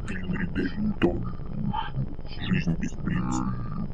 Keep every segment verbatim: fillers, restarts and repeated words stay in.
Фильм «Жизнь без принца».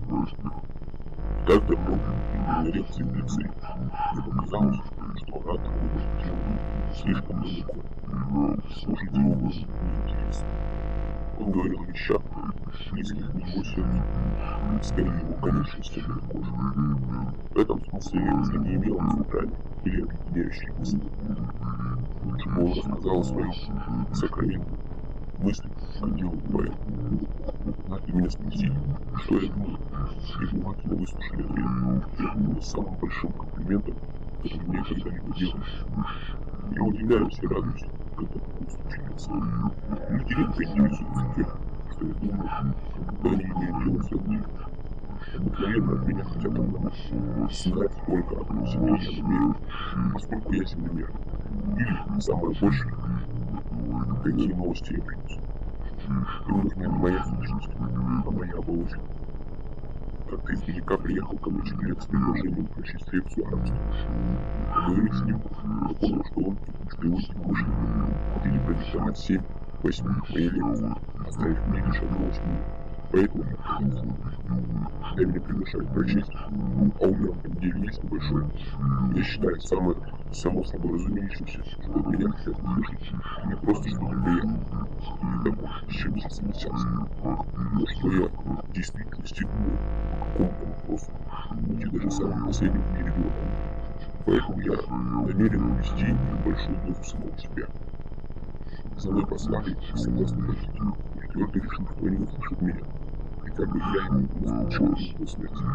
Как давно на лекции в лицее мне показалось, что оратор выбрал тему слишком далеко. Слушать его было неинтересно. Он говорил о вещах, близких моему сердцу, скорее его конечности кожи. В этом смысле лекция не имела центральной или объединяющей мысли. Лучше бы он рассказал о своем сокровенном мысли, как делал поэт. И меня спросили, что я думаю, и внимательно выслушали ответ. Это было самым большим комплиментом, который мне когда-либо делали. Я удивляюсь и радуюсь, когда такое случается. Люди редко интересуются тем, что я думаю, как будто они имеют дело с одним. Обыкновенно от меня хотят одного — знать, сколько о себе я намерен, поскольку я землемер. Или, самое большее, какие новости я принесу. Им нужна не моя сущность, а моя оболочка. Как-то издалека приехал ко мне человек с предложением прочесть лекцию арабского. Поговорив с ним, я понял, что он, что его единомышленники хотели продиктовать семь-восемь моей лекции, оставив мне лишь одну восьмую. Поэтому я не знаю. Когда меня приглашают прочесть, а у меня в этом деле есть небольшое, я считаю самое само собой разумеющимся, что от меня хотят услышать не просто что-то приятное, или того, с чем все согласятся, но что я в действительности думаю по какому-то вопросу, будь и даже самым последним в мире дураком. Поэтому я намерен ввести небольшую дозу самого себя. За мной послали, согласно позитиву, и твердо решил, что они услышат меня, хотя бы я ему наскучил до смерти.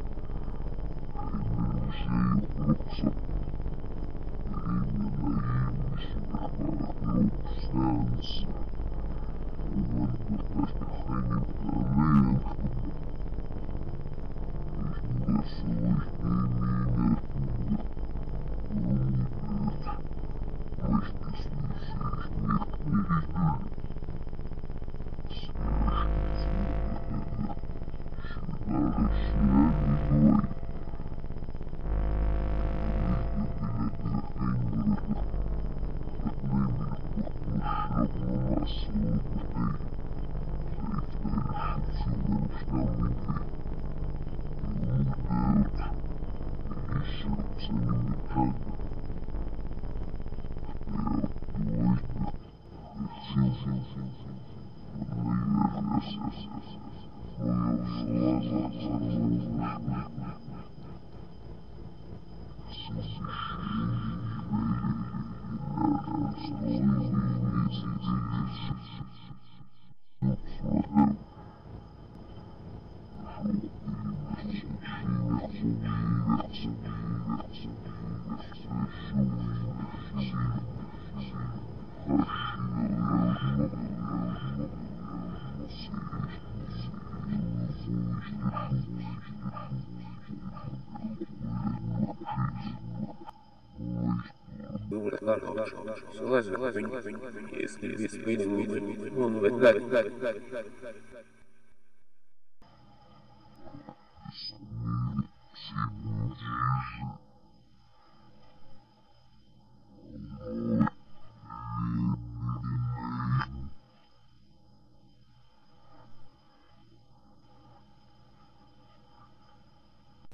Вывод Ларна, желательно, если без войны, он в